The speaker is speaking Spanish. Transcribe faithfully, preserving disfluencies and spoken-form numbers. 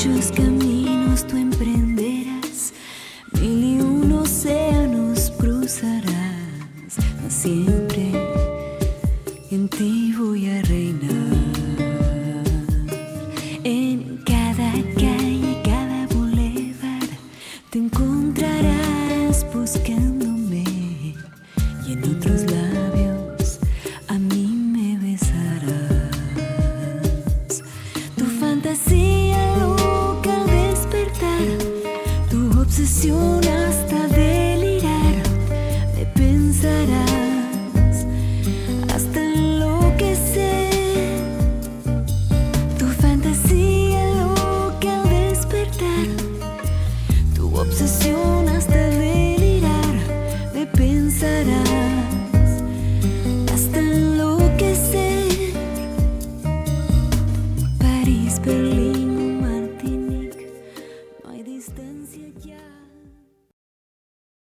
Muchos caminos tú emprenderás, mil y un océanos cruzarás, mas siempre en ti voy a reinar. En cada calle, cada bulevar, te encontrarás buscándome, y en otros labios a mí me besarás. Tu fantasía loca al despertar, tu obsesión hasta delirar, me pensarás hasta enloquecer. Tu fantasía loca al despertar, tu obsesión hasta delirar, me pensarás hasta enloquecer. París, Berlín o Martinique, no hay distancia ya.